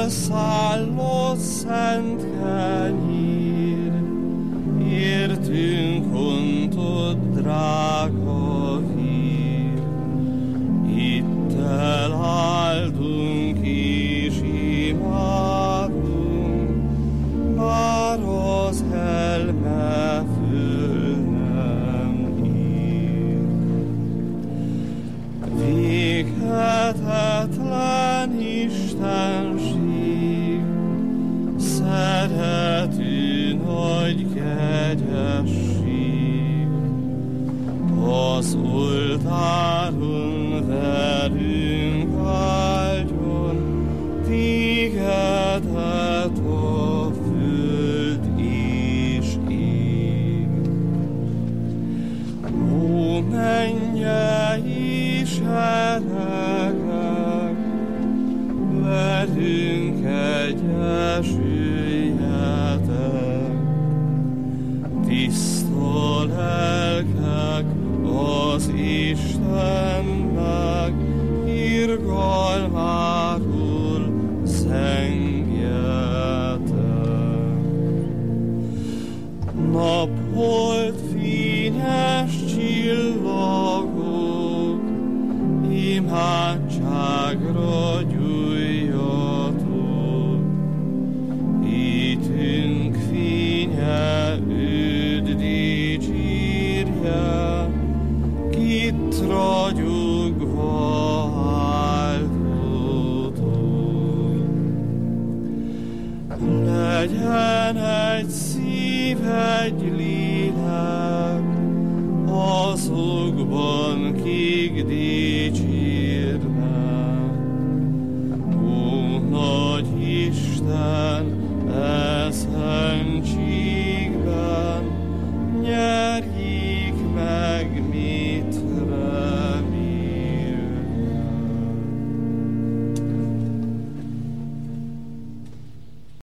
szállott szent kenyér, értünk hontott drága hír. Itt eláldunk és imádunk, bár az elme föl nem ír. Véghetetlen Istenség, szerető nagy kegyesség, az oltáron velünk áldjon, tégedet a föld és ég. Ó, mennyei seregek, velünk egyesüljetek, tiszta lelkek az Istennek, irgalmáról zengjetek. Napholt fényes csillagok, imádságra gyújjatok. Hitünk fénye őt dicsérje, kit ragyogva áldotok. Legyen egy szív, egy lélek, azokban kik